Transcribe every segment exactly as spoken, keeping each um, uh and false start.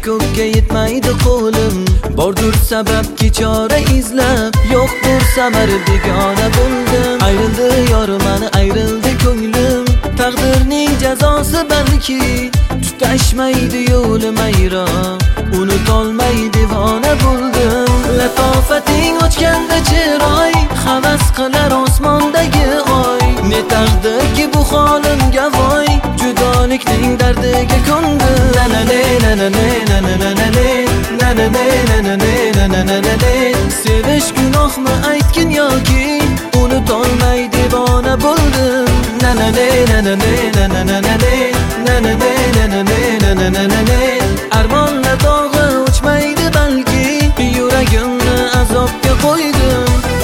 ko'kka yetmaydi qo'lim. Bordur sababki chora izlab, yo'qdir samar begona bo'ldim. Ayrildi yor mani ayrildi ko'nglim, taqdirning jazosi balki tutashmaydi yo'lim ayron, unutolmay devona bo'ldim. Latofating ochganda chiroy, havas qilar osmondagi oy. Ne taqdirki bu holimga voy, judolikning dardiga ko'ndim. Nanane nanane nanane nanane nanane nanane. Sevish gunohmi aytgin yoki unutolmay devona bo'ldim. Nanane nanane nanane nanane nanane nanane. Armonlar dog'i o'chmaydi balki, yuragimni azobga qo'ydim.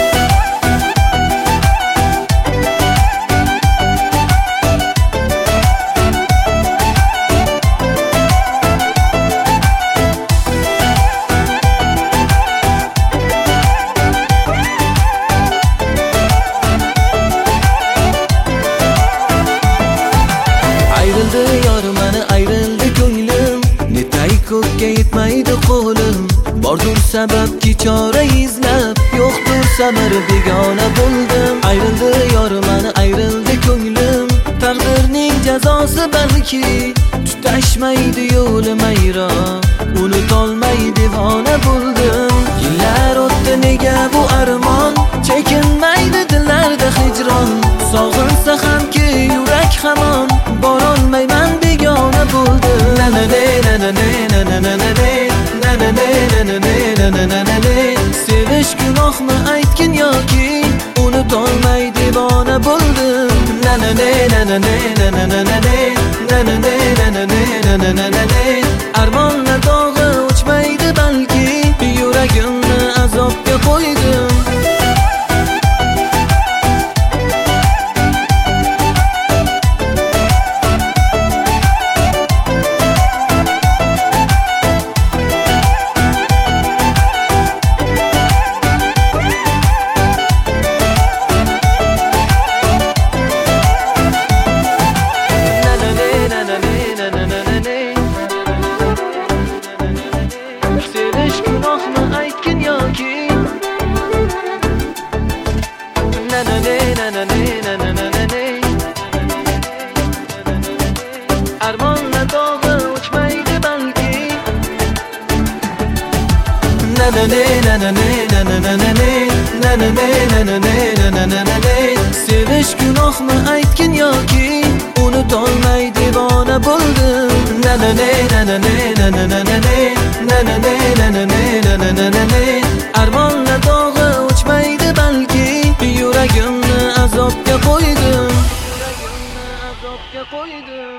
Ayrildi yor mani ayrildi ko'nglim, netay ko'kka yetmaydi qo'lim. Bordur sababki chora izlab, yo'qdir samar begona bo'ldim. Ayrildi yor mani ayrildi ko'nglim, taqdirning jazosi balki tutashmaydi yo'lim ayron, unutolmay devona bo'ldim. Yillar o'tdi nega bu armon, chekinmaydi dillarda hijron. Sog'insa hamki yurak hamon, borolmayman begona bo'ldim. Nanane nanane nanane nanane nanane nanane. Sevish gunohmi aytgin yoki unutolmay devona bo'ldim. Nanane nanane nanane nanane nanane nanane. Armonlar dog'i o'chmaydi balki, yuragimni azobga qo'ydim. Armonlar dog'i o'chmaydi balki. Nanane nanane nanane nanane nanane nanane. Sevish gunohmi aytgin yoki unutolmay devona bo'ldim. Nanane nanane nanane nanane nanane nanane. Armonlar dog'i o'chmaydi balki, yuragimni azobga qo'ydim. Yuragimni azobga qo'ydim.